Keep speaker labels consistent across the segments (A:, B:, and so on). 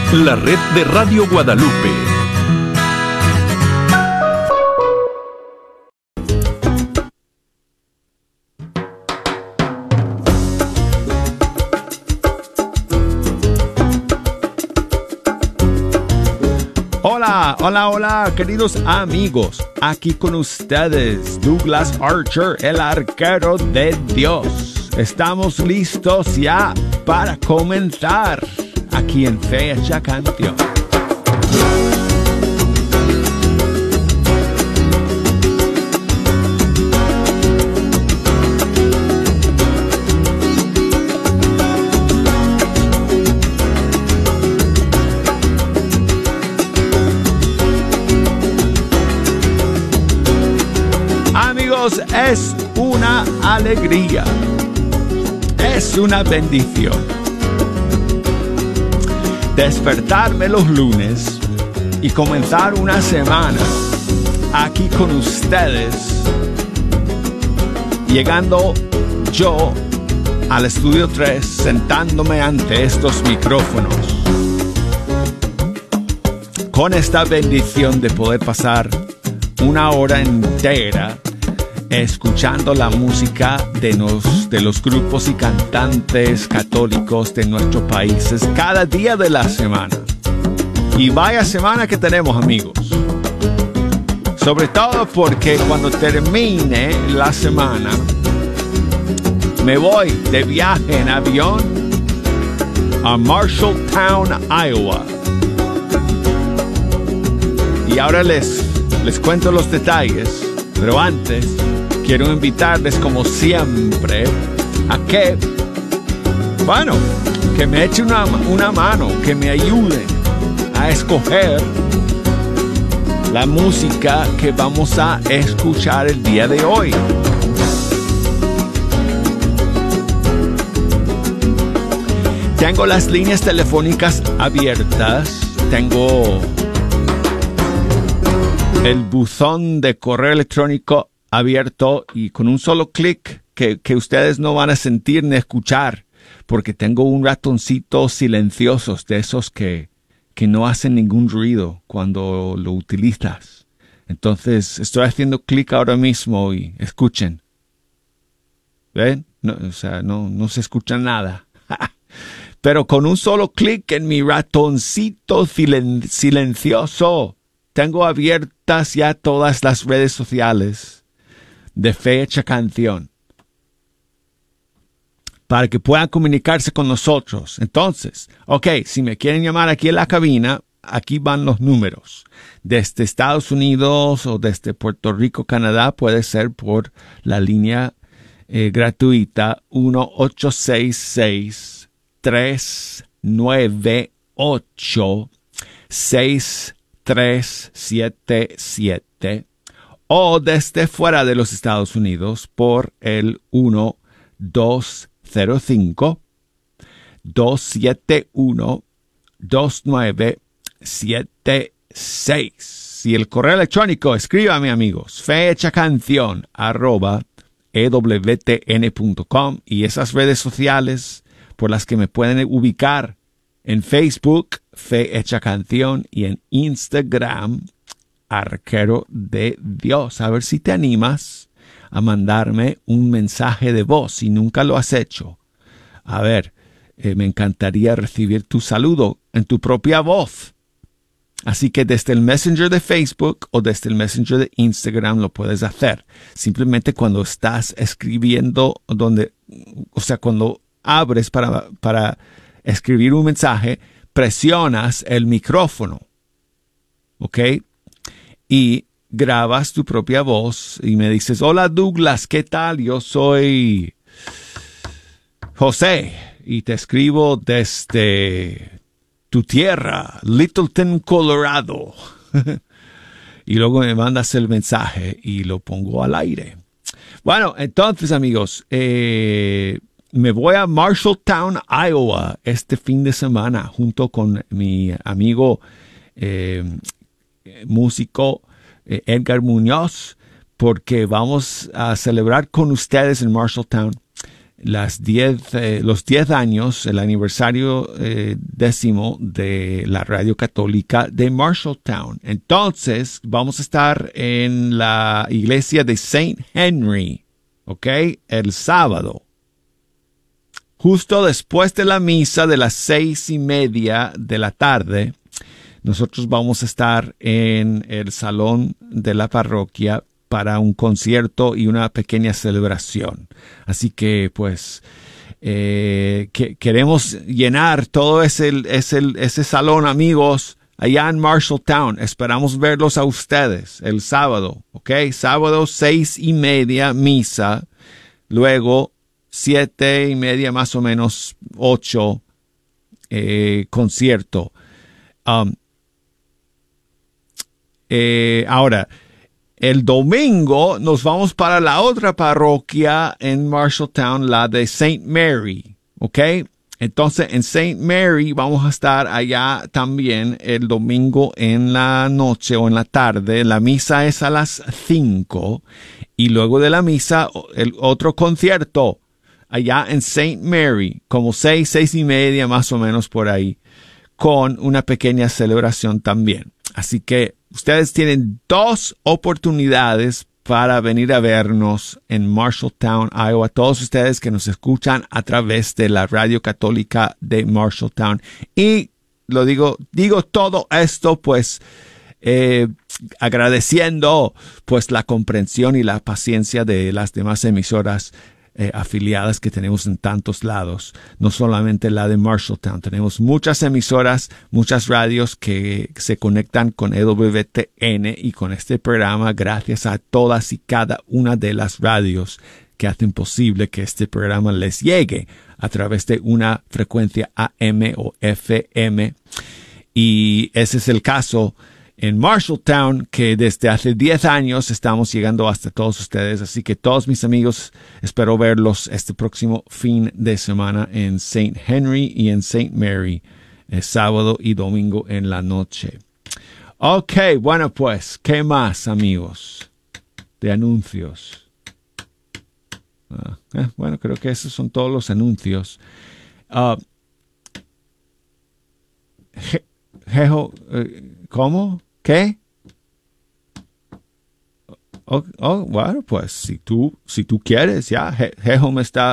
A: la red de Radio Guadalupe. Hola, queridos amigos. Aquí con ustedes, Douglas Archer, el arquero de Dios. Estamos listos ya para comenzar aquí en Fecha Canción. Es una alegría, es una bendición despertarme los lunes y comenzar una semana aquí con ustedes, llegando yo al estudio 3, sentándome ante estos micrófonos con esta bendición de poder pasar una hora entera escuchando la música de los grupos y cantantes católicos de nuestros países cada día de la semana. Y vaya semana que tenemos, amigos. Sobre todo porque cuando termine la semana, me voy de viaje en avión a Marshalltown, Iowa. Y ahora les cuento los detalles, pero antes quiero invitarles, como siempre, a que me echen una mano, que me ayuden a escoger la música que vamos a escuchar el día de hoy. Tengo las líneas telefónicas abiertas, tengo el buzón de correo electrónico abierto y con un solo clic que ustedes no van a sentir ni escuchar, porque tengo un ratoncito silencioso de esos que no hacen ningún ruido cuando lo utilizas. Entonces estoy haciendo clic ahora mismo y escuchen. ¿Ven? No se escucha nada. Pero con un solo clic en mi ratoncito silencioso, tengo abiertas ya todas las redes sociales de Fecha Canción para que puedan comunicarse con nosotros. Entonces, si me quieren llamar aquí en la cabina, aquí van los números. Desde Estados Unidos o desde Puerto Rico, Canadá, puede ser por la línea gratuita 1-866-398-6377 o desde fuera de los Estados Unidos por el 1-205-271-2976. Y el correo electrónico, escríbame, amigos, fechacanción@ewtn.com, y esas redes sociales por las que me pueden ubicar: en Facebook, Fecha Canción, y en Instagram, Arquero de Dios. A ver si te animas a mandarme un mensaje de voz si nunca lo has hecho. A ver, me encantaría recibir tu saludo en tu propia voz. Así que desde el Messenger de Facebook o desde el Messenger de Instagram lo puedes hacer. Simplemente cuando estás escribiendo, cuando abres para escribir un mensaje, presionas el micrófono. ¿Ok? Y grabas tu propia voz y me dices: hola Douglas, ¿qué tal? Yo soy José y te escribo desde tu tierra, Littleton, Colorado. Y luego me mandas el mensaje y lo pongo al aire. Bueno, entonces, amigos, me voy a Marshalltown, Iowa, este fin de semana junto con mi amigo músico Edgar Muñoz, porque vamos a celebrar con ustedes en Marshalltown los 10 años, el aniversario 10º de la Radio Católica de Marshalltown. Entonces, vamos a estar en la iglesia de St. Henry, ¿ok? El sábado. Justo después de la misa de las 6:30 de la tarde, nosotros vamos a estar en el salón de la parroquia para un concierto y una pequeña celebración. Así que, pues, queremos llenar todo ese salón, amigos, allá en Marshalltown. Esperamos verlos a ustedes el sábado, ¿ok? Sábado 6:30 misa, luego 7:30 más o menos 8 concierto. Ahora, el domingo nos vamos para la otra parroquia en Marshalltown, la de St. Mary, ¿ok? Entonces, en St. Mary vamos a estar allá también el domingo en la noche o en la tarde. La misa es a las 5 y luego de la misa el otro concierto allá en St. Mary, como 6:30 más o menos por ahí, con una pequeña celebración también. Así que ustedes tienen 2 oportunidades para venir a vernos en Marshalltown, Iowa. Todos ustedes que nos escuchan a través de la Radio Católica de Marshalltown. Y lo digo todo esto, pues, agradeciendo, pues, la comprensión y la paciencia de las demás emisoras afiliadas que tenemos en tantos lados, no solamente la de Marshalltown. Tenemos muchas emisoras, muchas radios que se conectan con EWTN y con este programa, gracias a todas y cada una de las radios que hacen posible que este programa les llegue a través de una frecuencia AM o FM. Y ese es el caso en Marshalltown, que desde hace 10 años estamos llegando hasta todos ustedes. Así que todos mis amigos, espero verlos este próximo fin de semana en St. Henry y en St. Mary, sábado y domingo en la noche. Ok, bueno pues, ¿qué más, amigos? De anuncios. Bueno, creo que esos son todos los anuncios. ¿Cómo? ¿Qué? Bueno, pues si tú quieres, ya. Jejo me está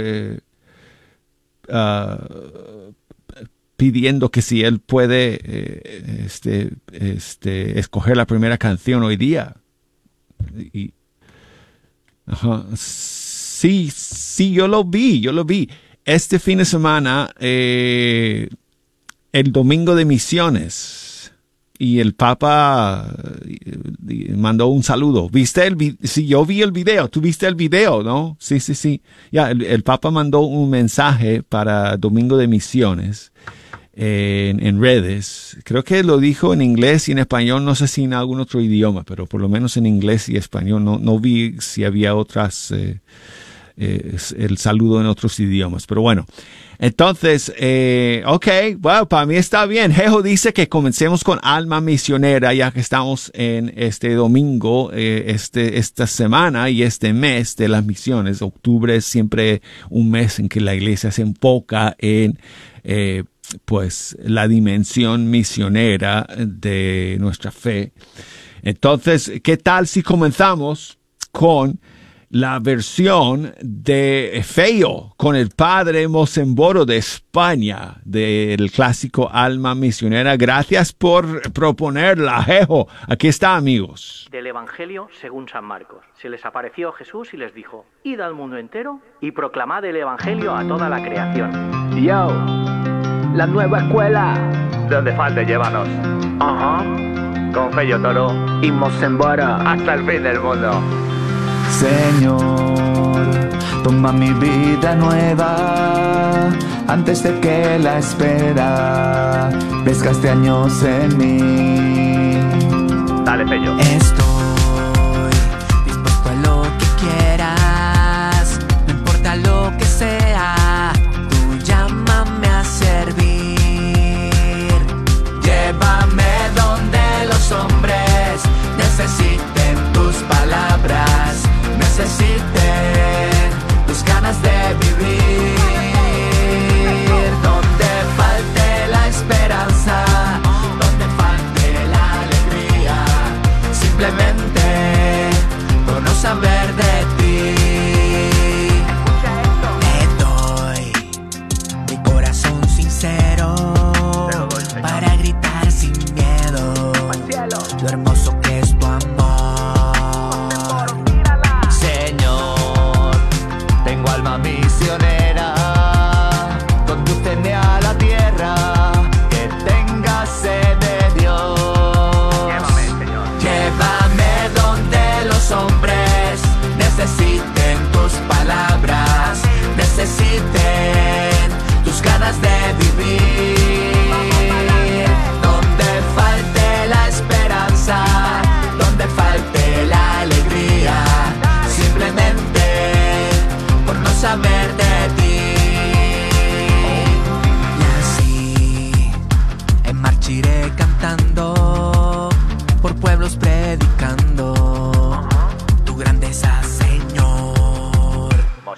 A: pidiendo que si él puede escoger la primera canción hoy día. Sí, yo lo vi. Este fin de semana, el domingo de misiones. Y el Papa mandó un saludo. Sí, yo vi el video. Tú viste el video, ¿no? Sí. Ya, el Papa mandó un mensaje para Domingo de Misiones en redes. Creo que lo dijo en inglés y en español. No sé si en algún otro idioma, pero por lo menos en inglés y español. No vi si había otras, el saludo en otros idiomas. Pero bueno. Entonces, ok, bueno, para mí está bien. Jejo dice que comencemos con Alma Misionera, ya que estamos en este domingo, esta semana y este mes de las misiones. Octubre es siempre un mes en que la iglesia se enfoca en, pues, la dimensión misionera de nuestra fe. Entonces, ¿qué tal si comenzamos con la versión de Feo con el padre Mocemboro de España del clásico Alma Misionera? Gracias por proponerla, Jejo. Aquí está, amigos.
B: Del Evangelio según San Marcos. Se les apareció Jesús y les dijo: id al mundo entero y proclamad el Evangelio a toda la creación.
C: Yo, la nueva escuela.
D: Donde falte, llévanos.
C: Ajá.
D: Con Fello Toro
C: Y Mocemboro.
D: hasta el fin del mundo.
E: Señor, toma mi vida nueva antes de que la espera desgaste años en mí.
D: Dale, Fello.
E: Estoy dispuesto a lo que quieras, no importa lo que sea, tú llámame a servir. Llévame donde los hombres necesiten tus palabras, necesiten tus ganas de vivir.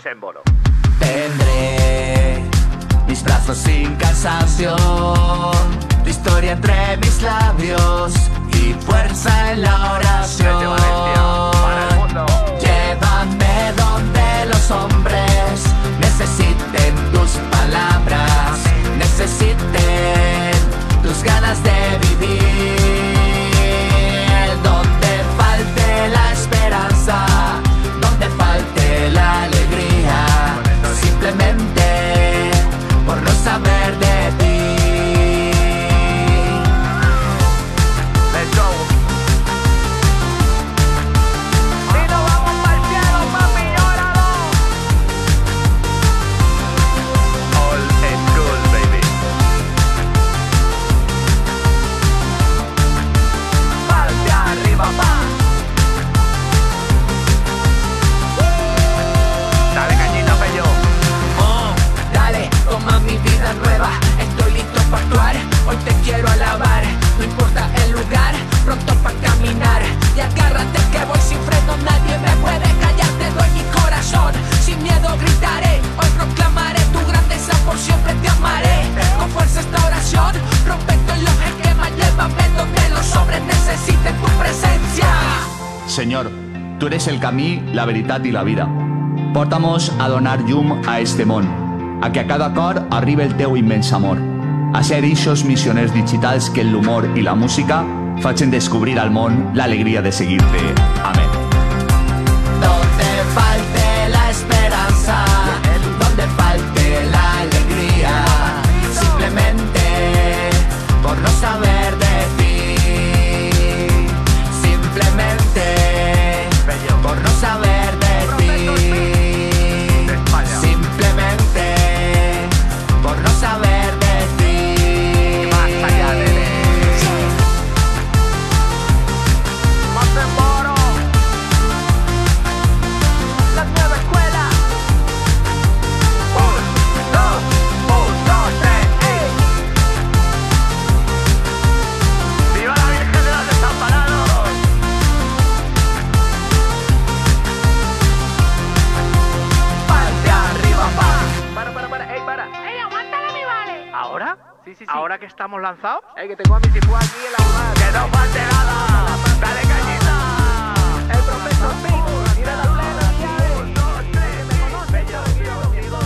D: Mosemboro.
E: Tendré mis brazos sin cansancio, tu historia entre mis labios y fuerza en la oración.
D: Desde Valencia, para el mundo.
E: Llévame donde los hombres necesiten tus palabras, necesiten tus ganas de vivir. Donde falte la esperanza, donde falte la alegría, simplemente por no saber de ti.
D: Let's go. Y nos vamos pa'l cielo, papi, llóralo. Old school, baby. Parte arriba, pa. Dale cañita, pello.
E: Oh, dale, toma mi vida nueva. Estoy listo para actuar, hoy te quiero alabar. No importa el lugar, pronto para caminar. Y agárrate que voy sin freno, nadie me puede callar. Te doy mi corazón, sin miedo gritaré. Hoy proclamaré tu grandeza, por siempre te amaré. Con fuerza esta oración, rompe todos los esquemas. Llévame donde los hombres necesiten tu presencia.
F: Senyor, tu eres el camí, la veritat i la vida. Porta'mos a donar llum a este món, a que a cada cor arribi el teu immens amor, a ser ixos missioners digitals que l'humor i la música facin descobrir al món l'alegria de seguir-te. Amén.
E: Donde falte la esperanza, donde falte la alegría, simplemente por no saber de ti, simplemente por no saber de ti, simplemente por no saber de ti.
D: Más allá de él. Mosemboro. La nueva escuela. 1, 2, 3, ¡ey! ¡Viva la Virgen de los Desamparados! Parte arriba, pa. Para. ¡Ey, para!
G: ¡Ey, aguántala, mi vale!
D: ¿Ahora?
B: Sí.
D: ¿Ahora que estamos lanzados?
B: Ey, que tengo a mi tipo aquí en la jugada.
D: ¡Que no falte nada! ¡Dale cañita!
B: El profesor Pico, tira la plena, Viales.
D: 1, 2, 3, me conoce yo, amigo.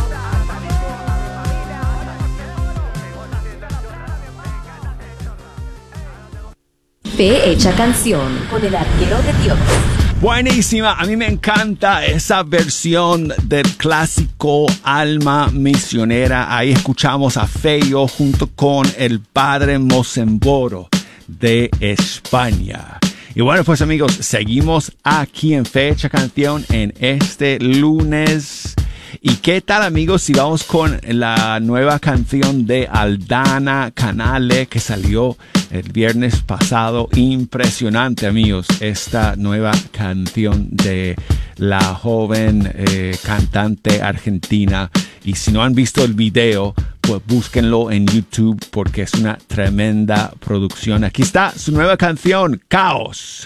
H: Fe Hecha Canción con el arquero de Dios.
A: Buenísima, a mí me encanta esa versión del clásico Alma Misionera. Ahí escuchamos a Feyo junto con el padre Mosemboro de España. Y bueno, pues amigos, seguimos aquí en Fe Hecha Canción en este lunes. ¿Y qué tal, amigos, si vamos con la nueva canción de Aldana Canale que salió el viernes pasado? Impresionante, amigos, esta nueva canción de la joven cantante argentina. Y si no han visto el video, pues búsquenlo en YouTube porque es una tremenda producción. Aquí está su nueva canción, Caos.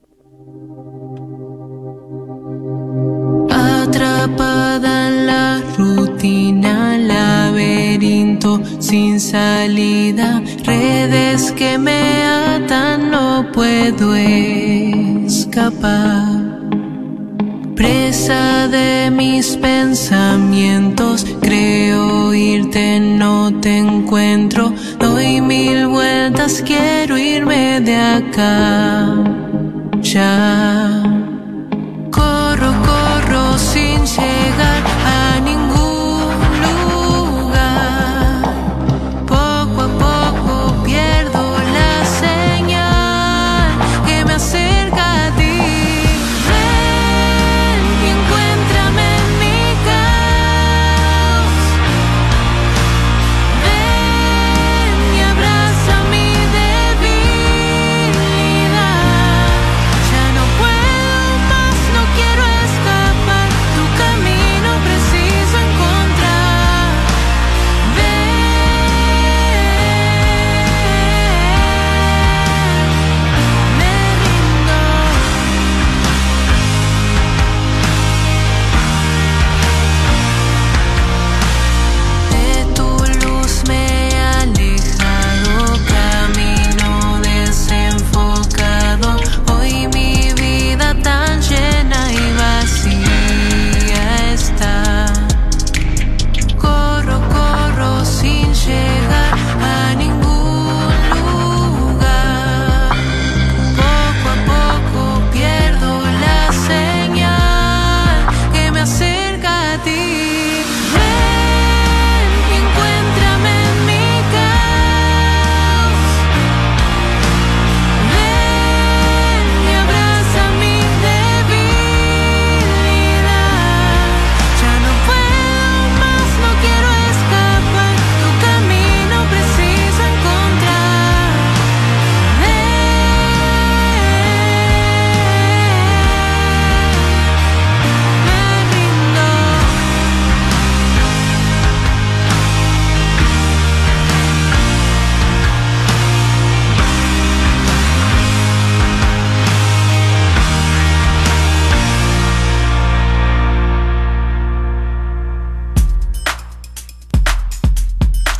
I: Atrapada en la rutina, laberinto sin salida, redes que me atan, no puedo escapar. Presa de mis pensamientos, creo irte, no te encuentro. Doy 1000 vueltas, quiero irme de acá ya. Corro sin llegar a ningún lugar. Poco a poco pierdo la señal que me acerca a ti. Ven y encuéntrame en mi caos. Ven y abraza mi debilidad. Ya no puedo más, no quiero escapar. Tu camino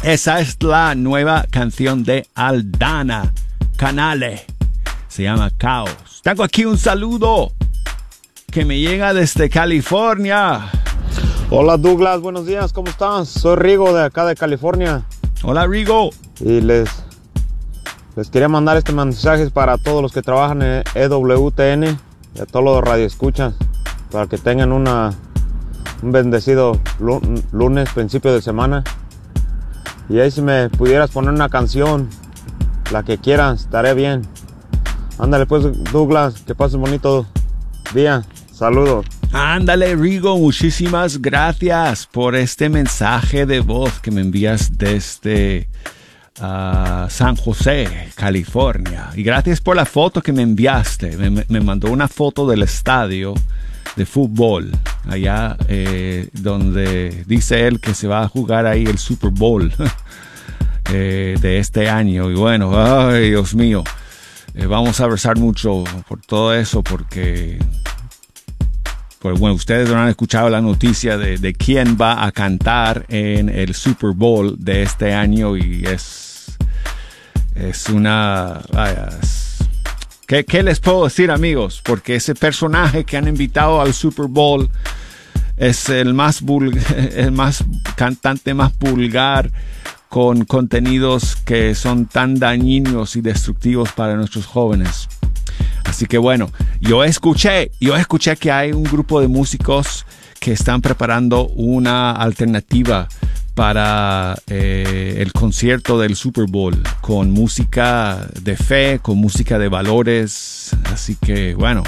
A: Esa es la nueva canción de Aldana Canale. Se llama Caos. Tengo aquí un saludo que me llega desde California.
G: Hola Douglas, buenos días, ¿cómo estás? Soy Rigo de acá de California.
A: Hola Rigo.
G: Y les quería mandar este mensaje para todos los que trabajan en EWTN y a todos los radioescuchas, para que tengan un bendecido lunes, principio de semana. Y ahí si me pudieras poner una canción, la que quieras, estaré bien. Ándale pues Douglas, que pases bonito día. Saludos.
A: Ándale Rigo, muchísimas gracias por este mensaje de voz que me envías desde San José, California. Y gracias por la foto que me enviaste. Me mandó una foto del estadio de fútbol, allá donde dice él que se va a jugar ahí el Super Bowl de este año. Y bueno, ay Dios mío, vamos a rezar mucho por todo eso, porque pues bueno, ustedes no han escuchado la noticia de quién va a cantar en el Super Bowl de este año, y es una... Vaya, ¿Qué les puedo decir, amigos? Porque ese personaje que han invitado al Super Bowl es el cantante más vulgar, con contenidos que son tan dañinos y destructivos para nuestros jóvenes. Así que bueno, yo escuché que hay un grupo de músicos que están preparando una alternativa para el concierto del Super Bowl, con música de fe, con música de valores. Así que bueno,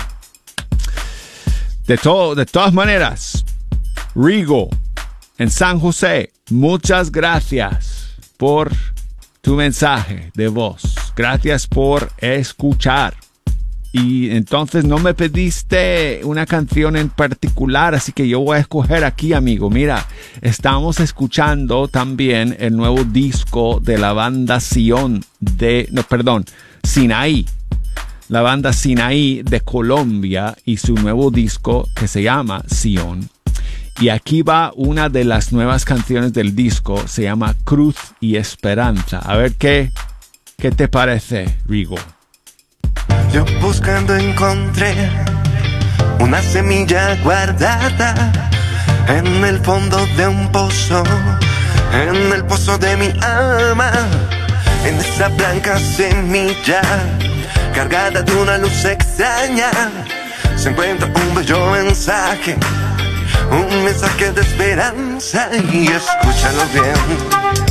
A: de todas maneras, Rigo en San José, muchas gracias por tu mensaje de voz. Gracias por escuchar. Y entonces no me pediste una canción en particular, así que yo voy a escoger aquí, amigo. Mira, estamos escuchando también el nuevo disco de la banda Sinaí. La banda Sinaí de Colombia, y su nuevo disco que se llama Sion. Y aquí va una de las nuevas canciones del disco, se llama Cruz y Esperanza. A ver qué te parece, Rigo.
J: Yo buscando encontré una semilla guardada en el fondo de un pozo, en el pozo de mi alma, en esa blanca semilla cargada de una luz extraña. Se encuentra un bello mensaje, un mensaje de esperanza, y escúchalo bien.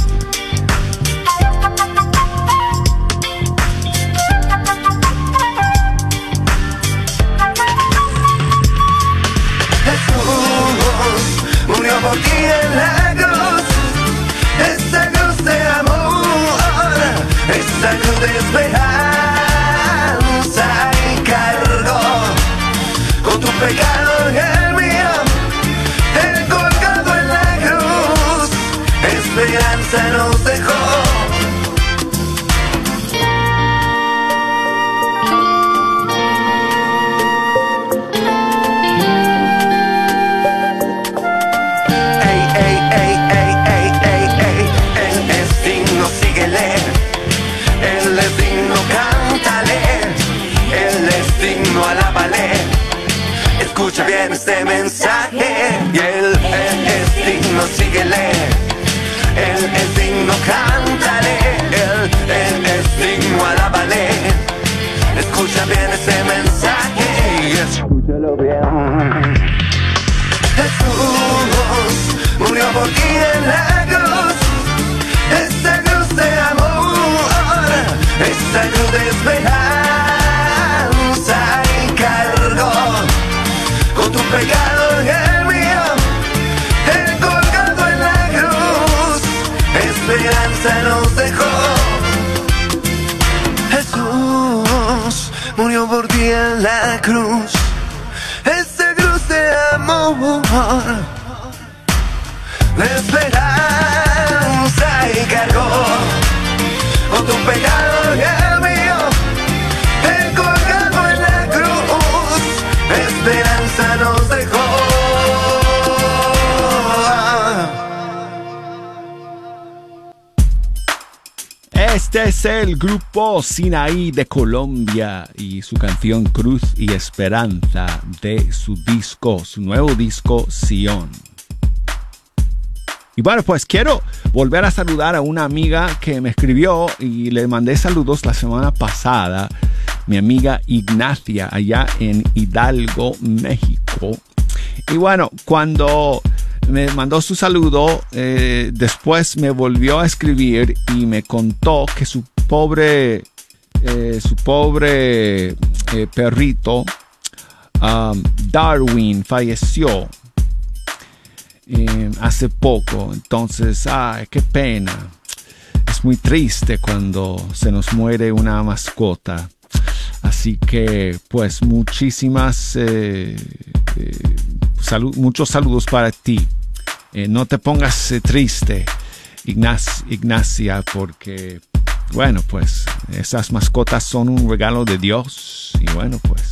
J: Murió por ti en la cruz, esa cruz de amor, esa cruz de esperanza, y cargó con tu pecado y el mío, el colgado en la cruz, esperanza nos dejó. Escucha bien este mensaje, y él es digno, síguele. Él es digno, cántale. Él es digno, alábale. Escucha bien este mensaje y escúchalo bien. Jesús murió por ti en la cruz, esa cruz de amor, esa cruz de esperanza, y cargó con tu pecado y el mío, el colgado en la cruz, esperanza nos dejó. Jesús murió por ti en la cruz, esa cruz de amor, de esperanza, y cargó con tu pecado y el mío, el colgado en la cruz, esperanza nos dejó.
A: Este es el grupo Sinaí de Colombia y su canción Cruz y Esperanza de su nuevo disco Sion. Y bueno, pues quiero volver a saludar a una amiga que me escribió y le mandé saludos la semana pasada, mi amiga Ignacia, allá en Hidalgo, México. Y bueno, cuando me mandó su saludo, después me volvió a escribir y me contó que su pobre perrito, Darwin, falleció hace poco. Entonces, qué pena. Es muy triste cuando se nos muere una mascota. Así que, pues, muchísimas muchos saludos para ti. No te pongas triste, Ignacia, porque, bueno, pues, esas mascotas son un regalo de Dios. Y bueno, pues,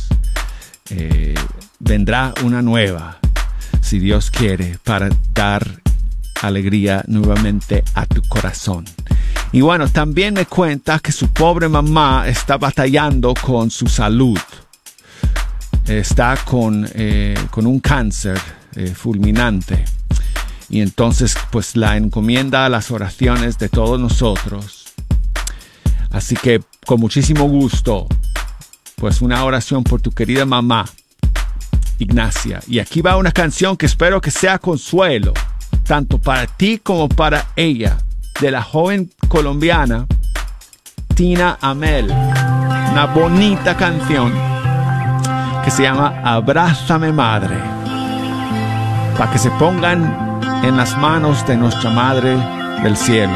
A: vendrá una nueva, si Dios quiere, para dar alegría nuevamente a tu corazón. Y bueno, también me cuenta que su pobre mamá está batallando con su salud. Está con un cáncer fulminante. Y entonces, pues, la encomienda a las oraciones de todos nosotros. Así que, con muchísimo gusto, pues, una oración por tu querida mamá, Ignacia. Y aquí va una canción que espero que sea consuelo, tanto para ti como para ella, de la joven colombiana Tina Amel. Una bonita canción que se llama Abrázame Madre, para que se pongan en las manos de nuestra Madre del Cielo.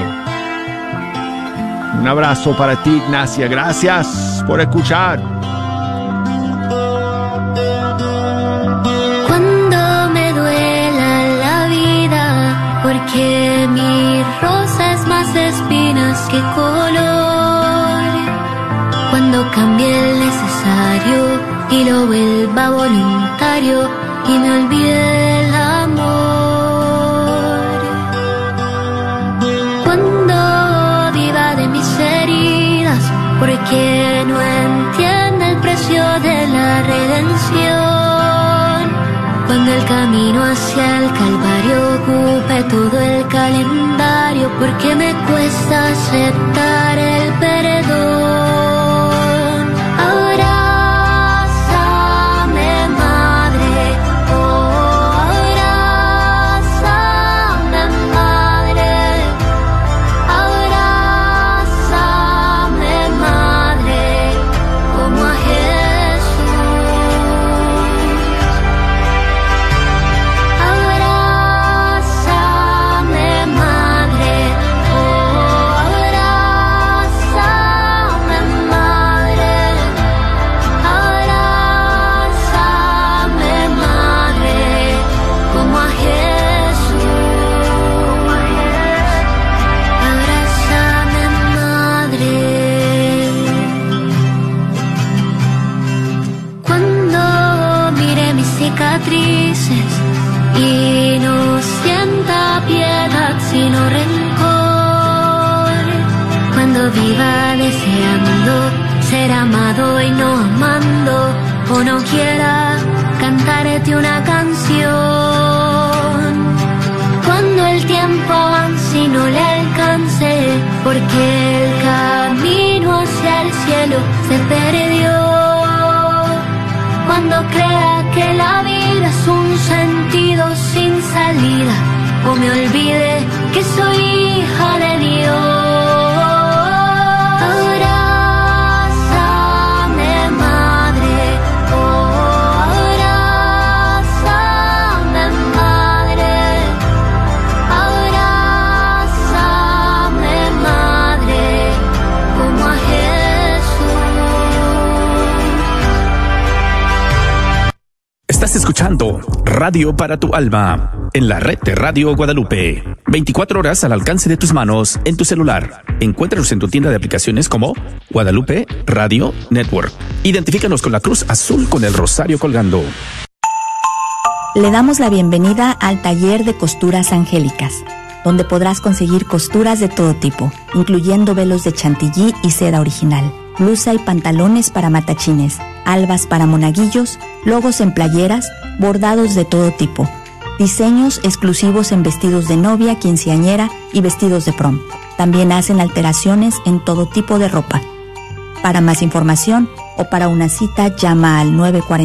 A: Un abrazo para ti, Ignacia. Gracias por escuchar.
K: Cuando me duela la vida, porque mi rosa es más de espinas que color. Cuando cambie el necesario y lo vuelva voluntario y me olvide el amor. Cuando viva de mis heridas, porque no entiende el precio de la redención. Cuando el camino hacia el Calvario ocupe todo el calendario, porque me cuesta aceptar el perdón. Abrázame, madre, oh, abrázame, madre, abrázame, madre, como a Jesús. Abrázame, madre, oh, abrázame, madre, abrázame, madre, como a Jesús. Abrázame, madre. Cuando mire mis cicatrices y no sienta piedad sino rencor, cuando viva deseando ser amado y no amando, o no quiera cantarte una canción, cuando el tiempo avance y no le alcance, porque el camino hacia el cielo se perdió. Cuando crea que la vida es un sentido sin salida, o me olvide que soy hija de Dios. Abrázame, madre, oh, abrázame, madre, abrázame, madre, como a Jesús.
L: Estás escuchando Radio para tu Alma en la red de Radio Guadalupe. 24 horas al alcance de tus manos en tu celular. Encuéntranos en tu tienda de aplicaciones como Guadalupe Radio Network. Identifícanos con la cruz azul con el rosario colgando.
M: Le damos la bienvenida al taller de costuras angélicas. donde podrás conseguir costuras de todo tipo, incluyendo velos de chantilly y seda original, blusa y pantalones para matachines, albas para monaguillos, logos en playeras, bordados de todo tipo, diseños exclusivos en vestidos de novia, quinceañera y vestidos de prom. También hacen alteraciones en todo tipo de ropa. Para más información o para una cita, llama al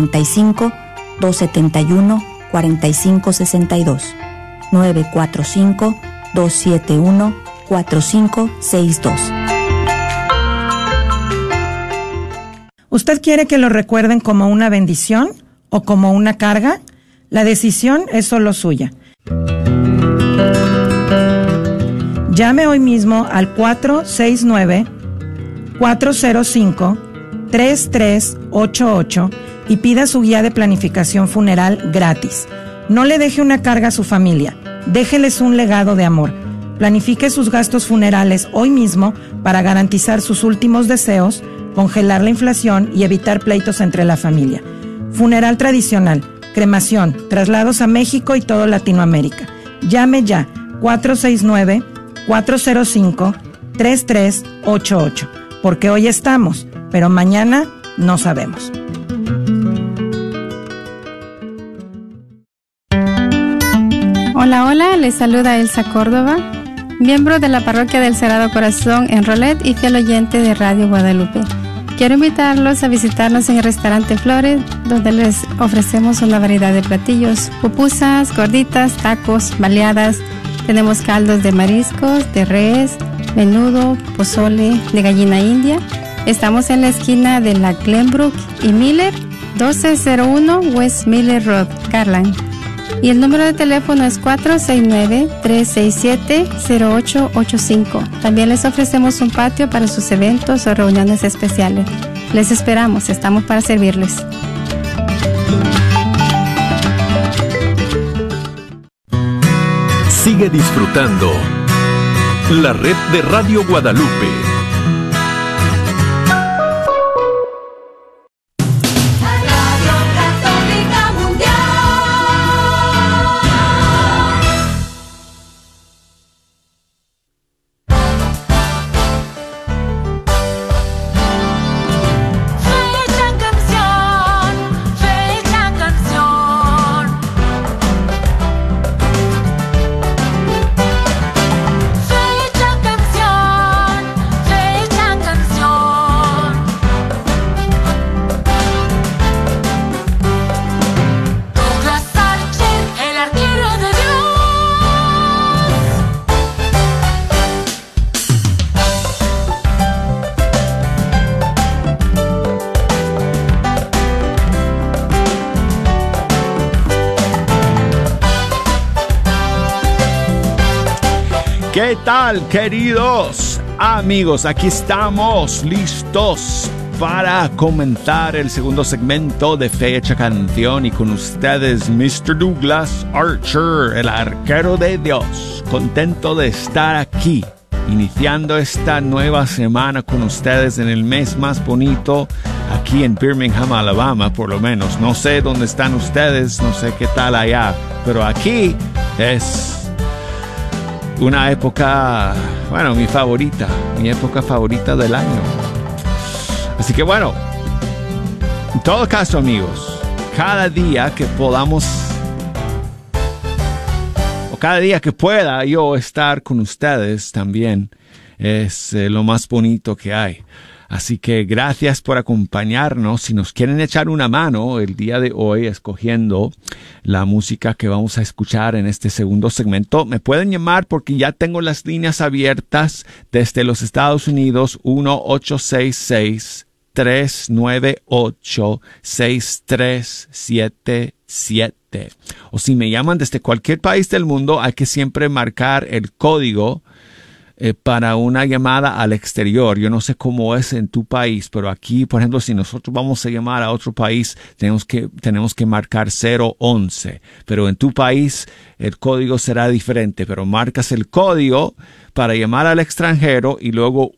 M: 945-271-4562. 945-271-4562.
N: ¿Usted quiere que lo recuerden como una bendición o como una carga? La decisión es solo suya. Llame hoy mismo al 469-405-3388 y pida su guía de planificación funeral gratis. No le deje una carga a su familia, déjeles un legado de amor. Planifique sus gastos funerales hoy mismo para garantizar sus últimos deseos, congelar la inflación y evitar pleitos entre la familia. Funeral tradicional, cremación, traslados a México y toda Latinoamérica. Llame ya, 469-405-3388, porque hoy estamos, pero mañana no sabemos.
O: Hola, hola, les saluda Elsa Córdoba, miembro de la Parroquia del Sagrado Corazón en Rolet y fiel oyente de Radio Guadalupe. Quiero invitarlos a visitarnos en el restaurante Flores, donde les ofrecemos una variedad de platillos, pupusas, gorditas, tacos, baleadas. Tenemos caldos de mariscos, de res, menudo, pozole, de gallina india. Estamos en la esquina de la Glenbrook y Miller, 1201 West Miller Road, Garland. Y el número de teléfono es 469-367-0885. También les ofrecemos un patio para sus eventos o reuniones especiales. Les esperamos, estamos para servirles.
P: Sigue disfrutando la red de Radio Guadalupe.
A: ¿Qué tal, queridos amigos? Aquí estamos listos para comenzar el segundo segmento de Fe Hecha Canción y con ustedes Mr. Douglas Archer, el arquero de Dios. Contento de estar aquí, iniciando esta nueva semana con ustedes en el mes más bonito aquí en Birmingham, Alabama, por lo menos. No sé dónde están ustedes, no sé qué tal allá, pero aquí es una época, bueno, mi época favorita del año. Así que bueno, en todo caso, amigos, cada día que podamos, o cada día que pueda yo estar con ustedes también, es lo más bonito que hay. Así que gracias por acompañarnos. Si nos quieren echar una mano el día de hoy escogiendo la música que vamos a escuchar en este segundo segmento, me pueden llamar porque ya tengo las líneas abiertas desde los Estados Unidos, 1-866-398-6377. O si me llaman desde cualquier país del mundo, hay que siempre marcar el código para una llamada al exterior. Yo no sé cómo es en tu país, pero aquí, por ejemplo, si nosotros vamos a llamar a otro país, tenemos que marcar 011. Pero en tu país el código será diferente, pero marcas el código para llamar al extranjero y luego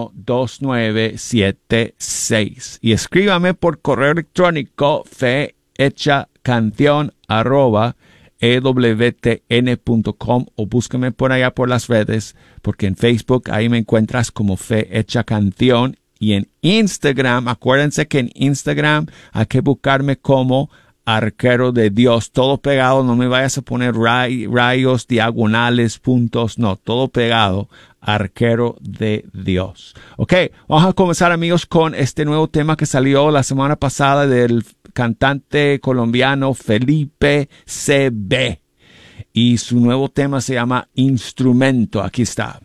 A: 1-205-271-2976. Y escríbame por correo electrónico fehechacancion@ewtn.com o búsqueme por allá por las redes, porque en Facebook ahí me encuentras como Fe Hecha Canción, y en Instagram, acuérdense que en Instagram hay que buscarme como Arquero de Dios, todo pegado, no me vayas a poner rayos, diagonales, puntos, no, todo pegado, Arquero de Dios. Ok, vamos a comenzar, amigos, con este nuevo tema que salió la semana pasada del cantante colombiano Felipe CB, y su nuevo tema se llama Instrumento. Aquí está.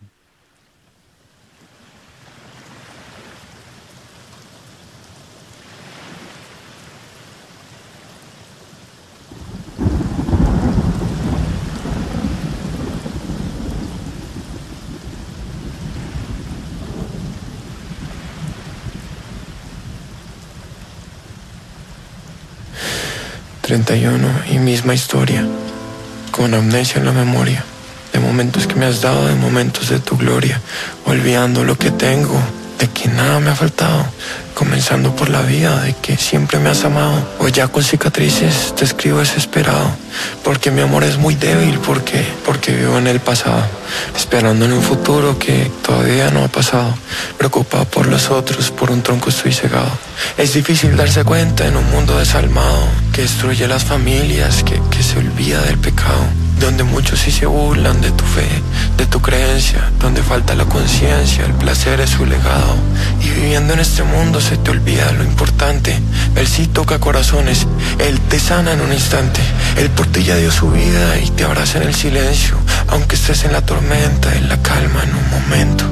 Q: Y misma historia, con amnesia en la memoria, de momentos que me has dado, de momentos de tu gloria, olvidando lo que tengo, de que nada me ha faltado, comenzando por la vida de que siempre me has amado. Hoy ya con cicatrices te escribo desesperado, porque mi amor es muy débil, porque vivo en el pasado, esperando en un futuro que todavía no ha pasado, preocupado por los otros, por un tronco estoy cegado. Es difícil darse cuenta en un mundo desalmado, que destruye las familias, que se olvida del pecado, donde muchos sí se burlan de tu fe, de tu creencia, donde falta la conciencia, el placer es su legado. Y viviendo en este mundo se te olvida lo importante. Él sí toca corazones, Él te sana en un instante. Él por ti ya dio su vida y te abraza en el silencio, aunque estés en la tormenta, Él la calma en un momento.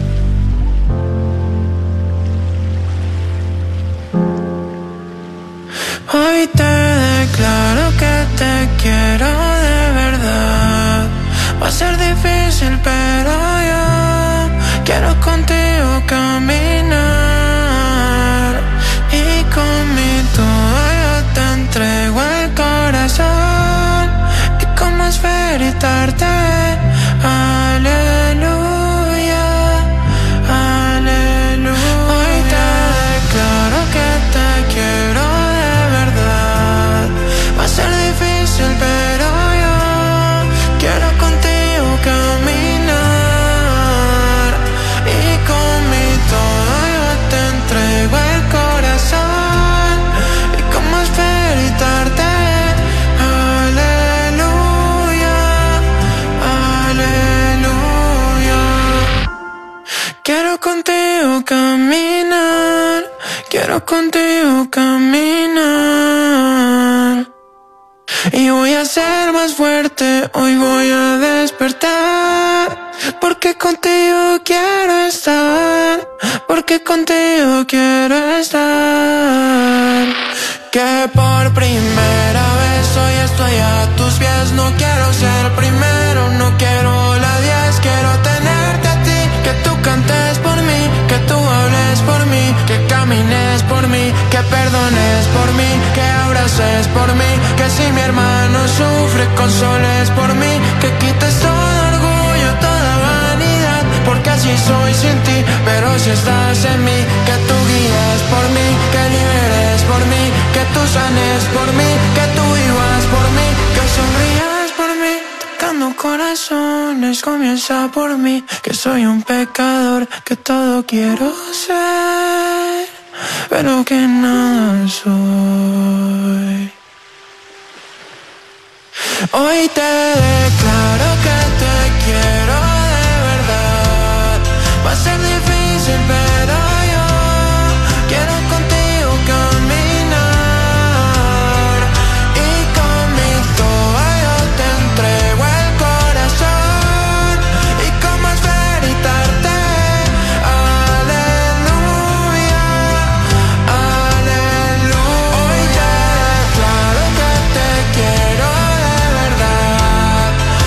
Q: Hoy te declaro que te quiero de verdad. Va a ser difícil, pero yo quiero contigo caminar. Y con mi todo yo te entrego el corazón. Y cómo es feritarte. Aleluya, aleluya. Hoy te declaro que te quiero de verdad. Va a ser difícil, pero yo quiero contigo caminar. Y con mi todo yo te entrego el corazón. Y cómo es feritarte. Aleluya, aleluya. Quiero contigo caminar. Quiero contigo caminar. Y voy a ser más fuerte, hoy voy a despertar. Porque contigo quiero estar. Porque contigo quiero estar. Que por primera vez hoy estoy a tus pies. No quiero ser primero, no quiero la 10. Quiero tenerte a ti, que tú cantes por mí, que tú hables por mí, que camines por mí, que perdones por mí, que abraces por mí, que si mi hermano sufre, consoles por mí, que quites todo orgullo, toda vanidad, porque así soy sin ti, pero si estás en mí, que tú guíes por mí, que liberes por mí, que tú sanes por mí, que tú vivas por mí, que sonrías por mí, tocando corazones, comienza por mí, que soy un pecador, que todo quiero ser, pero que nada soy. Hoy te declaro que te quiero de verdad. Va a ser difícil, pero yo quiero contigo caminar. Y con mi todo yo te entrego el corazón. Y cómo es feritarte. Aleluya, aleluya. Hoy te declaro que te quiero de verdad.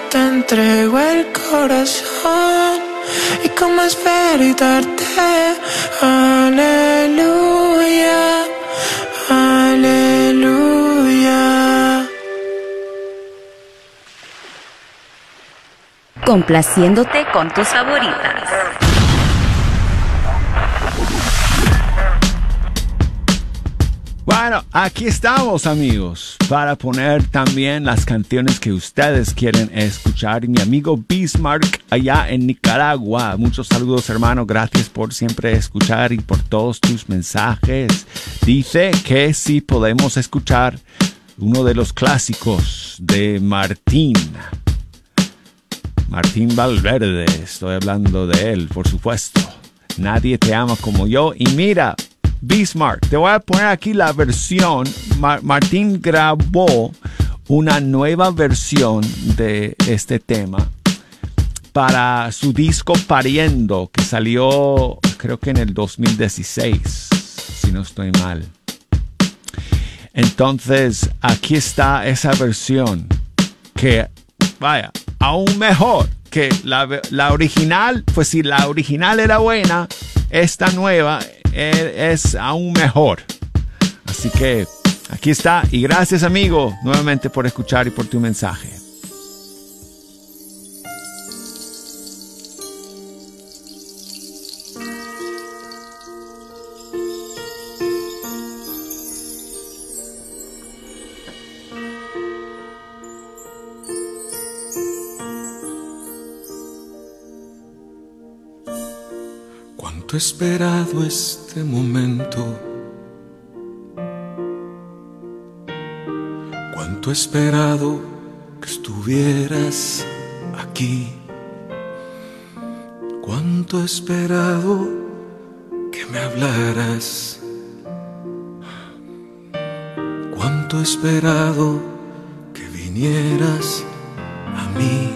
Q: te entrego el corazón. ¿Y cómo esperarte? Aleluya, aleluya.
H: Complaciéndote con tus favoritas.
A: Bueno, aquí estamos, amigos, para poner también las canciones que ustedes quieren escuchar. Y mi amigo Bismarck, allá en Nicaragua. Muchos saludos, hermano. Gracias por siempre escuchar y por todos tus mensajes. Dice que sí podemos escuchar uno de los clásicos de Martín Valverde. Estoy hablando de él, por supuesto. Nadie te ama como yo. Y mira, Bismarck, te voy a poner aquí la versión. Martín grabó una nueva versión de este tema para su disco Pariendo, que salió creo que en el 2016, si no estoy mal. Entonces aquí está esa versión que, vaya, aún mejor que la original. Pues si la original era buena, esta nueva es aún mejor. Así que aquí está. Y gracias, amigo, nuevamente por escuchar y por tu mensaje.
R: Cuánto he esperado este momento, cuánto he esperado que estuvieras aquí, cuánto he esperado que me hablaras, cuánto he esperado que vinieras a mí.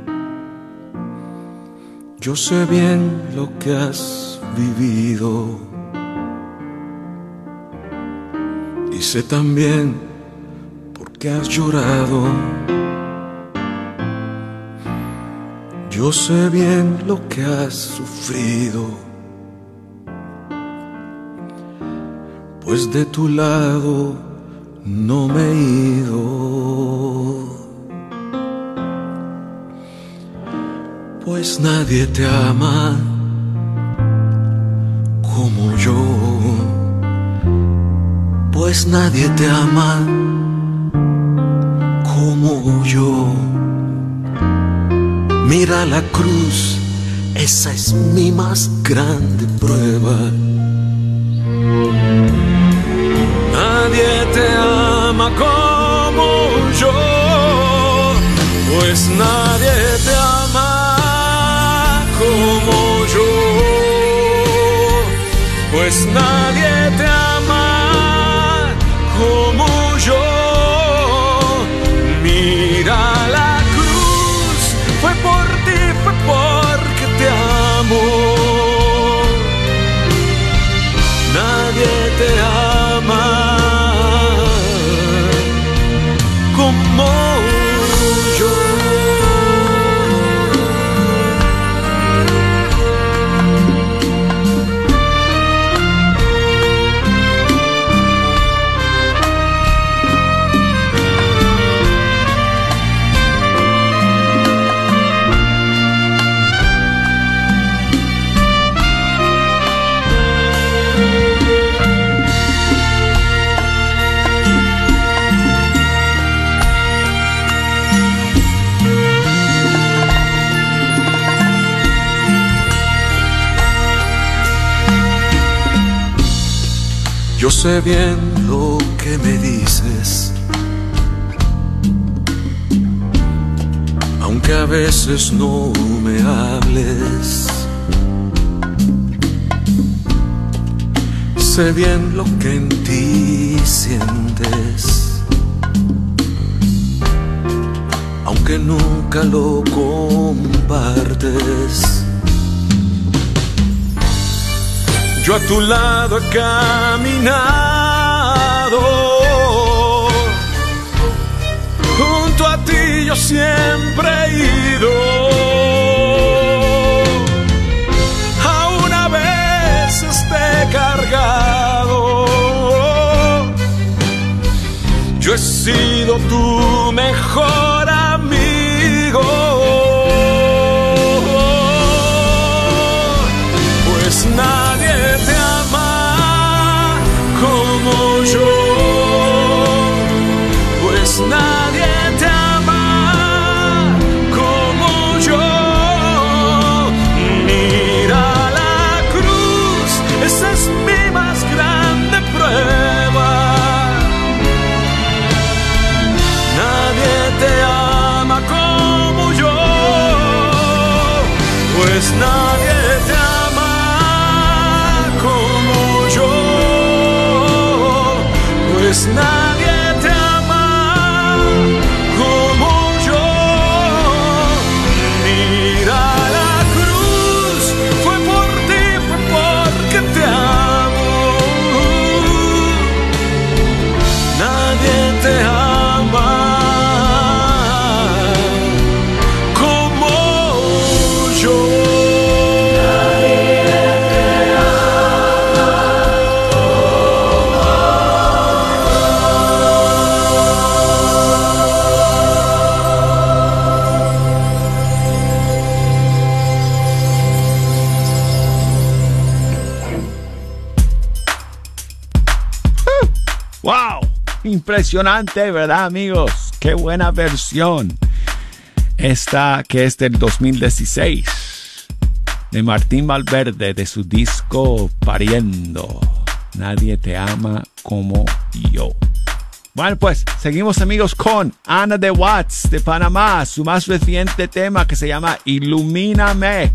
R: Yo sé bien lo que has vivido y sé también por qué has llorado. Yo sé bien lo que has sufrido, pues de tu lado no me he ido. Pues nadie te ama como yo, pues nadie te ama como yo. Mira la cruz, esa es mi más grande prueba. Nadie te ama como yo, pues nadie te ama como yo, pues nadie te ama como yo. Mira la cruz, fue por ti, fue porque te amo. Nadie te ama como yo. Yo sé bien lo que me dices, aunque a veces no me hables. Sé bien lo que en ti sientes, aunque nunca lo compartes. Yo a tu lado he caminado, junto a ti yo siempre he ido. Aún a veces te he cargado. Yo he sido tu mejor amigo. Pues nadie te ama como yo. Pues nadie te ama como yo. Mira la cruz, esa es mi más grande prueba. Nadie te ama como yo. Pues nadie te ama como yo. Pues nadie te ama como yo. Mira la cruz, fue por ti, fue porque te amo. Nadie te ama como yo.
A: ¡Wow! Impresionante, ¿verdad, amigos? ¡Qué buena versión! Esta que es del 2016 de Martín Valverde, de su disco Pariendo. Nadie te ama como yo. Bueno, pues seguimos, amigos, con Ana de Watts de Panamá, su más reciente tema que se llama Ilumíname.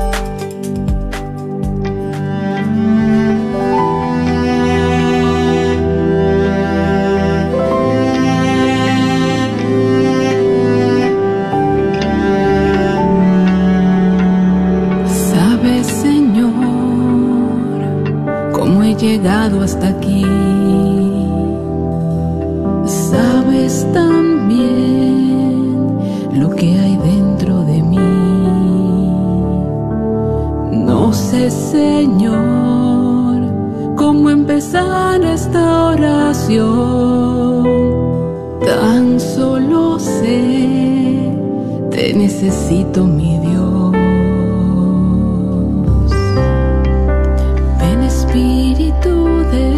I: Sabes, Señor, cómo he llegado hasta aquí. Sabes también lo que hay dentro de mí. No sé, Señor, cómo empezar esta oración. Tan solo sé, te necesito, mi Dios. Ven, Espíritu de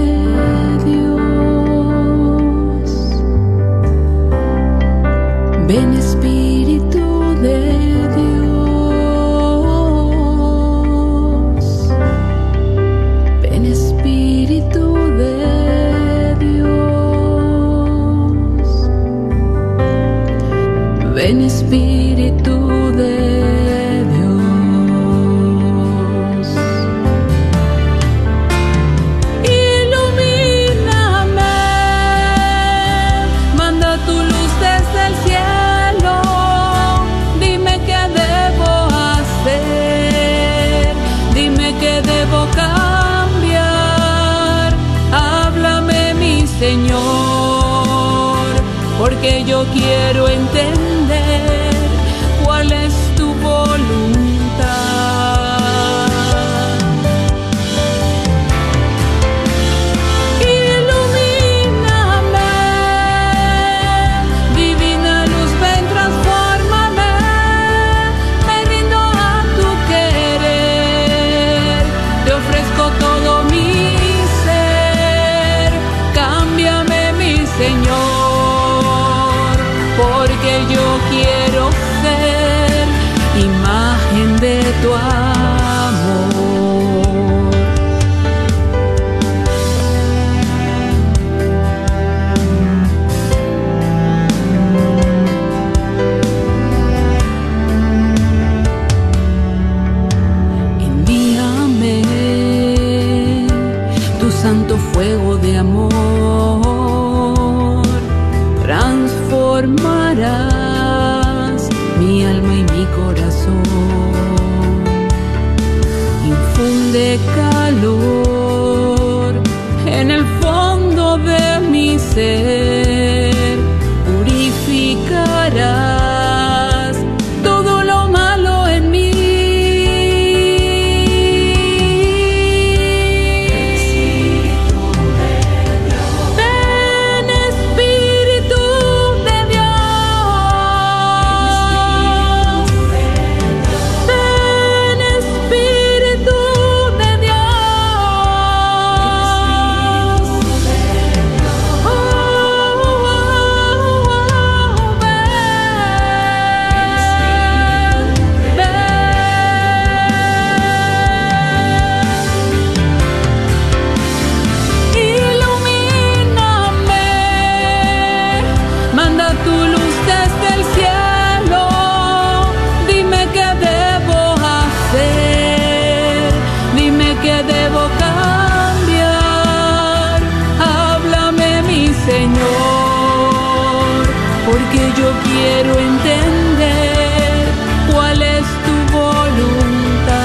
I: Dios. Ven, Espíritu de Dios. Ven, Espíritu de Dios. Ven, Espíritu de Dios. Ilumíname, manda tu luz desde el cielo. Dime qué debo hacer, dime qué debo cambiar. Háblame, mi Señor, porque yo quiero entender cuál es tu voluntad. Ilumíname, divina luz, ven, transfórmame. Me rindo a tu querer, te ofrezco todo mi ser. Cámbiame, mi Señor, porque yo yo quiero entender cuál es tu voluntad.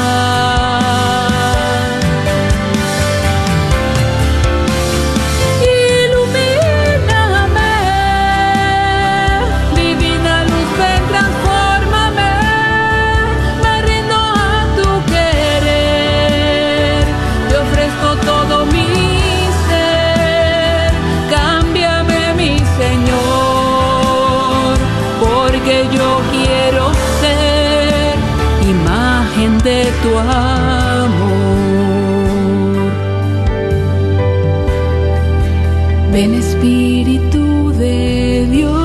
I: Ilumíname, divina luz, ven, transfórmame, me rindo a tu querer, te ofrezco todo mi ser, cámbiame mi Señor, porque yo quiero ser imagen de tu amor. Ven Espíritu de Dios,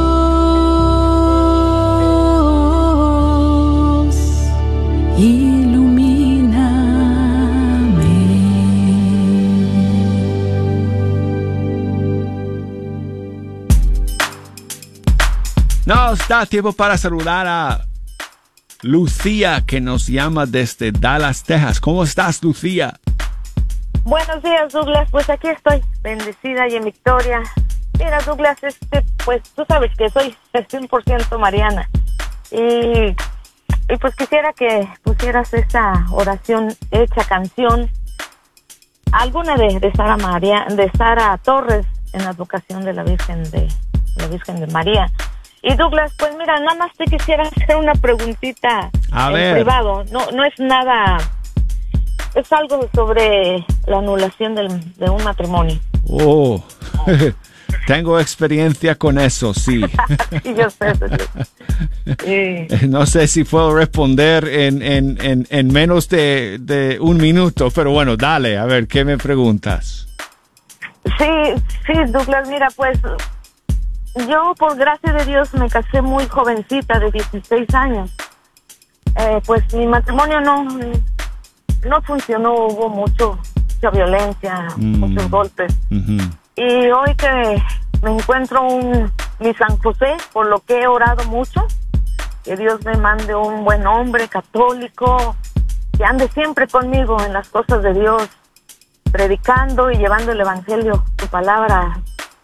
A: Nos da tiempo para saludar a Lucía, que nos llama desde Dallas, Texas. ¿Cómo estás, Lucía?
S: Buenos días, Douglas. Pues aquí estoy, bendecida y en victoria. Mira, Douglas, pues tú sabes que soy 100% mariana. Y pues quisiera que pusieras esa oración hecha canción, alguna de Sara María, de Sara Torres, en la advocación de la Virgen de María. Y Douglas, pues mira, nada más te quisiera hacer una preguntita en privado. No es nada, es algo sobre la anulación de un matrimonio.
A: Oh, tengo experiencia con eso, sí.
S: Sí, yo sé. Sí.
A: No sé si puedo responder en menos de un minuto, pero bueno, dale, a ver, ¿qué me preguntas?
S: Sí, Douglas, mira, pues yo, por gracia de Dios, me casé muy jovencita, de 16 años. Pues mi matrimonio no funcionó, hubo mucha violencia, muchos golpes. Y hoy que me encuentro mi San José, por lo que he orado mucho, que Dios me mande un buen hombre católico, que ande siempre conmigo en las cosas de Dios, predicando y llevando el evangelio, su palabra,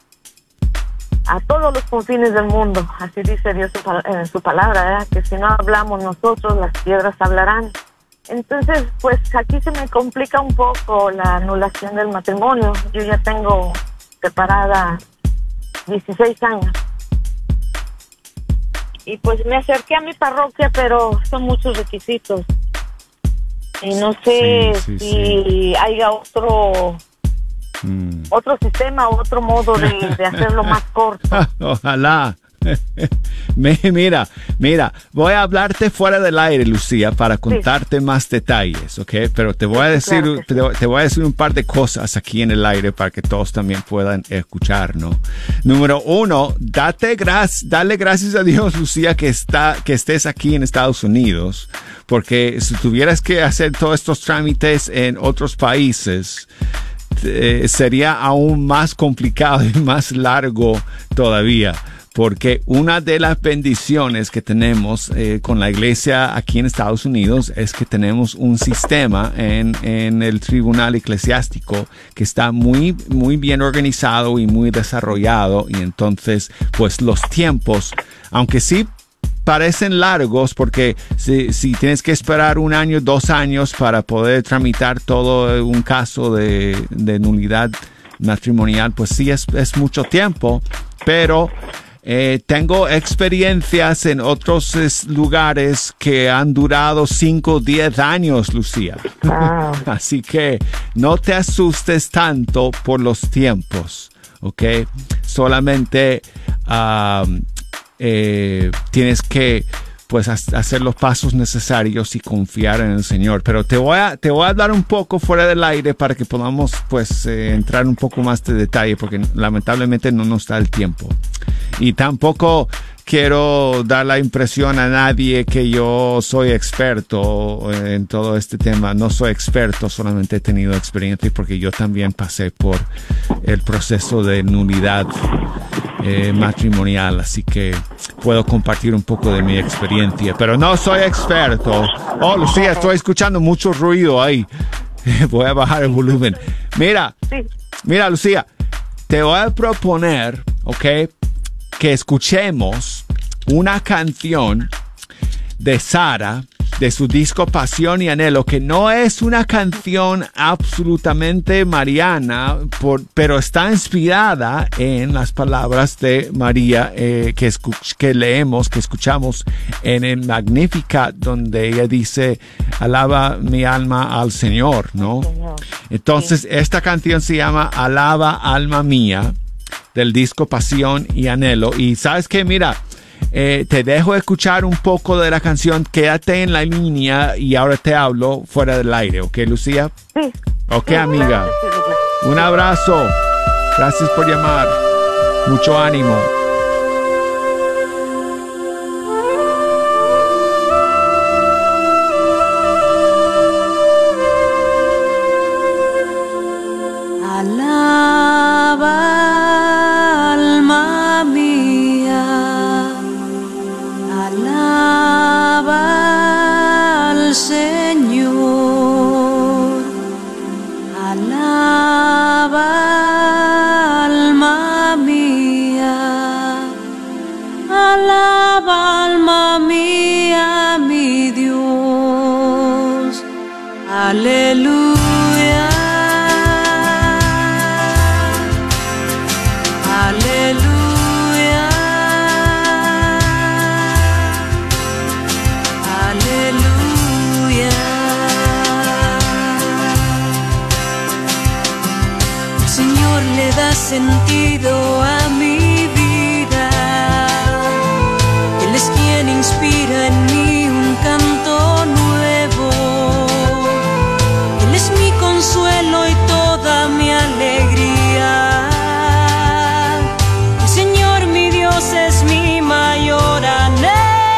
S: a todos los confines del mundo. Así dice Dios en su palabra, ¿verdad? Que si no hablamos nosotros, las piedras hablarán. Entonces, pues aquí se me complica un poco la anulación del matrimonio. Yo ya tengo separada 16 años. Y pues me acerqué a mi parroquia, pero son muchos requisitos. Y no sé si haya otro sistema, otro modo de hacerlo más corto.
A: Ojalá. Mira, voy a hablarte fuera del aire, Lucía, para contarte más detalles, ¿ok? Pero te voy a decir, claro, te voy a decir un par de cosas aquí en el aire para que todos también puedan escuchar, ¿no? Número uno, dale gracias a Dios, Lucía, que estés aquí en Estados Unidos, porque si tuvieras que hacer todos estos trámites en otros países, sería aún más complicado y más largo todavía, porque una de las bendiciones que tenemos con la iglesia aquí en Estados Unidos es que tenemos un sistema en el tribunal eclesiástico que está muy, muy bien organizado y muy desarrollado, y entonces pues los tiempos, aunque sí parecen largos, porque si tienes que esperar 1 año, 2 años para poder tramitar todo un caso de nulidad matrimonial, pues sí es mucho tiempo, pero tengo experiencias en otros lugares que han durado 5, 10 años, Lucía. Wow. Así que no te asustes tanto por los tiempos, ¿ok? Solamente tienes que pues hacer los pasos necesarios y confiar en el Señor. Pero te voy a hablar un poco fuera del aire para que podamos pues entrar un poco más de detalle, porque lamentablemente no nos da el tiempo. Y tampoco quiero dar la impresión a nadie que yo soy experto en todo este tema. No soy experto, solamente he tenido experiencia, porque yo también pasé por el proceso de nulidad matrimonial, así que puedo compartir un poco de mi experiencia, pero no soy experto. Oh, Lucía, estoy escuchando mucho ruido ahí. Voy a bajar el volumen. Mira, Lucía, te voy a proponer, ¿ok?, que escuchemos una canción de Sara, de su disco Pasión y Anhelo, que no es una canción absolutamente mariana, pero está inspirada en las palabras de María que leemos, que escuchamos en el Magnificat, donde ella dice, alaba mi alma al Señor, ¿no? Entonces, esta canción se llama Alaba alma mía, del disco Pasión y Anhelo. Y ¿sabes qué? Mira, te dejo escuchar un poco de la canción. Quédate en la línea y ahora te hablo fuera del aire, ¿ok, Lucía?
S: Sí.
A: Ok, amiga. Un abrazo. Gracias por llamar. Mucho ánimo.
I: Alaba, alma mía, alaba al Señor, alaba, alma mía, alaba, alma mía, mi Dios, aleluya. Sentido a mi vida, Él es quien inspira en mí un canto nuevo, Él es mi consuelo y toda mi alegría, el Señor mi Dios es mi mayor anhelo.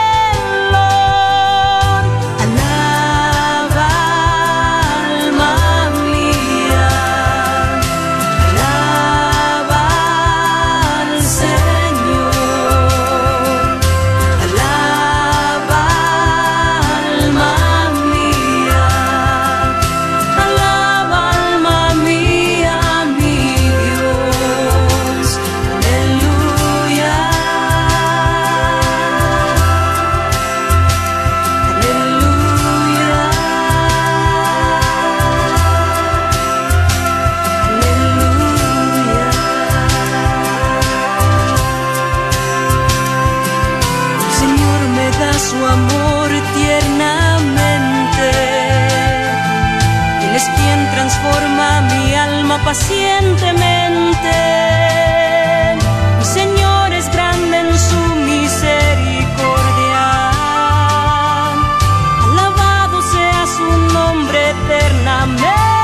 I: Pacientemente, mi Señor es grande en su misericordia, alabado sea su nombre eternamente.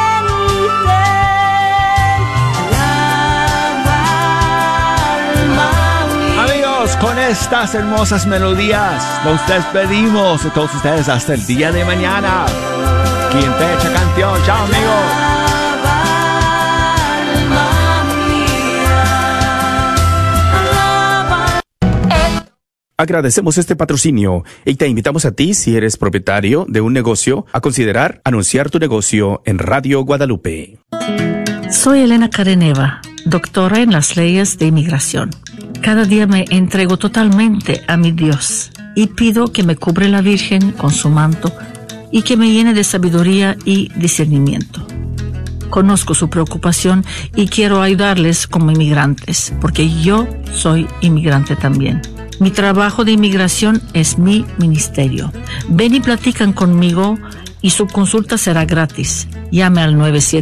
I: Alaba, alma mía.
A: Amigos, con estas hermosas melodías nos despedimos de todos ustedes hasta el día de mañana. Quien te echa canción. Chao, amigos.
L: Agradecemos este patrocinio y te invitamos a ti, si eres propietario de un negocio, a considerar anunciar tu negocio en Radio Guadalupe.
T: Soy Elena Careneva, doctora en las leyes de inmigración. Cada día me entrego totalmente a mi Dios y pido que me cubre la Virgen con su manto y que me llene de sabiduría y discernimiento. Conozco su preocupación y quiero ayudarles como inmigrantes, porque yo soy inmigrante también. Mi trabajo de inmigración es mi ministerio. Ven y platican conmigo y su consulta será gratis. Llame al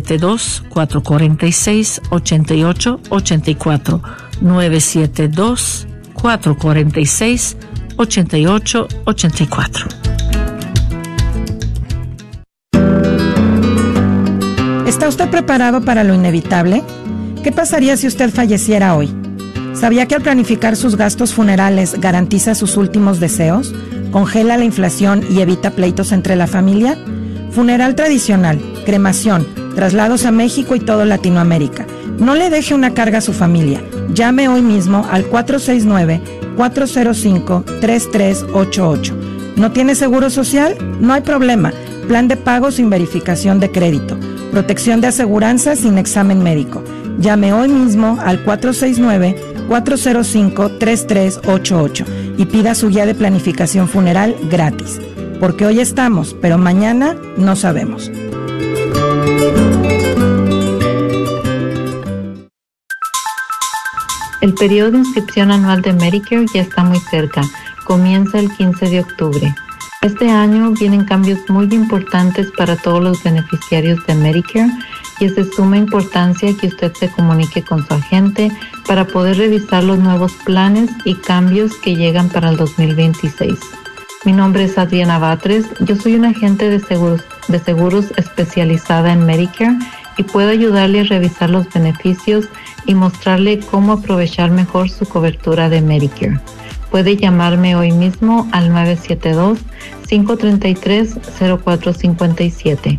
T: 972-446-8884. 972-446-8884.
N: ¿Está usted preparado para lo inevitable? ¿Qué pasaría si usted falleciera hoy? ¿Sabía que al planificar sus gastos funerales garantiza sus últimos deseos? ¿Congela la inflación y evita pleitos entre la familia? Funeral tradicional, cremación, traslados a México y todo Latinoamérica. No le deje una carga a su familia. Llame hoy mismo al 469-405-3388. ¿No tiene seguro social? No hay problema. Plan de pago sin verificación de crédito. Protección de aseguranza sin examen médico. Llame hoy mismo al 469 405-3388 y pida su guía de planificación funeral gratis. Porque hoy estamos, pero mañana no sabemos.
U: El periodo de inscripción anual de Medicare ya está muy cerca. Comienza el 15 de octubre. Este año vienen cambios muy importantes para todos los beneficiarios de Medicare y es de suma importancia que usted se comunique con su agente para poder revisar los nuevos planes y cambios que llegan para el 2026. Mi nombre es Adriana Batres, yo soy una agente de seguros especializada en Medicare y puedo ayudarle a revisar los beneficios y mostrarle cómo aprovechar mejor su cobertura de Medicare. Puede llamarme hoy mismo al 972-533-0457,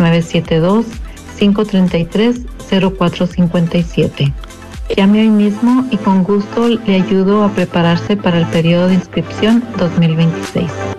U: 972-533-0457. Llame hoy mismo y con gusto le ayudo a prepararse para el periodo de inscripción 2026.